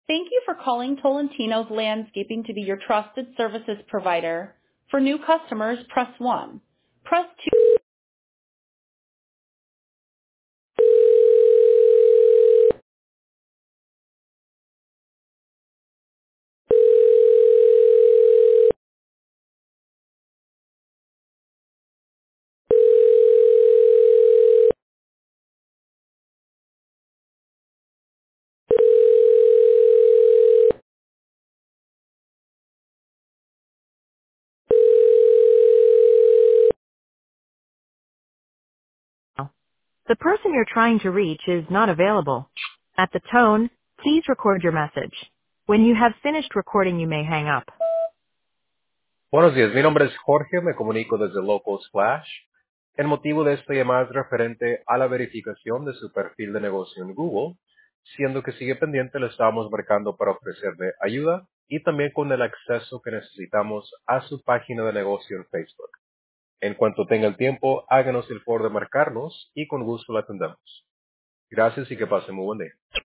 Thank you for calling Tolentino's Landscaping to be your trusted services provider. For new customers, press 1. Press 2. The person you're trying to reach is not available. At the tone, please record your message. When you have finished recording, you may hang up. Buenos días, mi nombre es Jorge, me comunico desde Local Splash. El motivo de esta llamada es referente a la verificación de su perfil de negocio en Google, siendo que sigue pendiente le estamos marcando para ofrecerle ayuda y también con el acceso que necesitamos a su página de negocio en Facebook. En cuanto tenga el tiempo, háganos el favor de marcarnos y con gusto la atendemos. Gracias y que pase muy buen día.